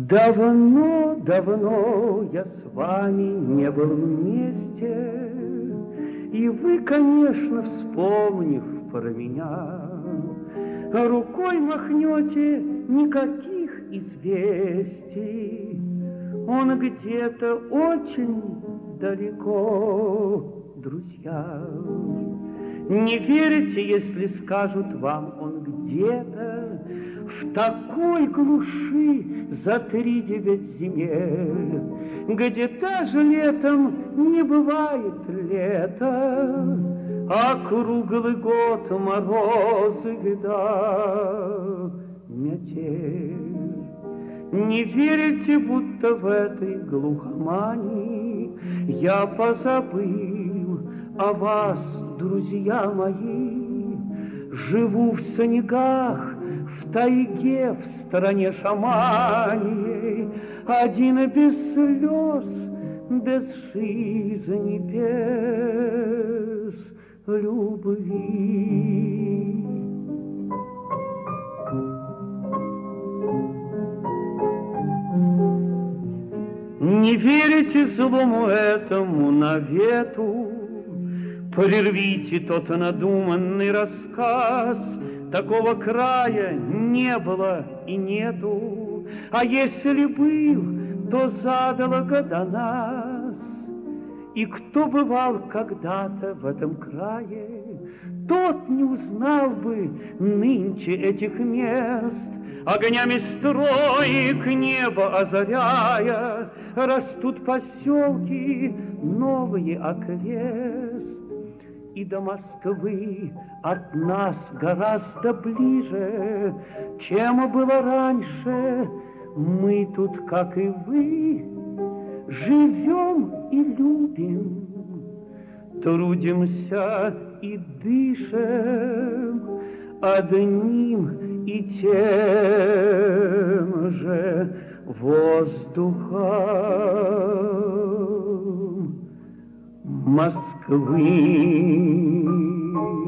Давно, давно я с вами не был вместе, и вы, конечно, вспомнив про меня, рукой махнете, никаких известий. Он где-то очень далеко, друзья. Не верите, если скажут вам, он где-то в такой глуши за 3-9 земель, где даже летом не бывает лета, а круглый год морозы, беда, метель. Не верите, будто в этой глухомани я позабыл о вас, друзья мои. Живу в снегах, в тайге, в стране шаманьей, один без слез, без жизни, без любви. Не верите злому этому навету, прервите тот надуманный рассказ. Такого края не было и нету, а если был, то задолго до нас. И кто бывал когда-то в этом крае, тот не узнал бы нынче этих мест. Огнями строек небо озаряя, растут поселки новые окрест. И до Москвы от нас гораздо ближе, чем было раньше. Мы тут, как и вы, живем и любим, трудимся и дышим одним и тем же воздухом Москвы.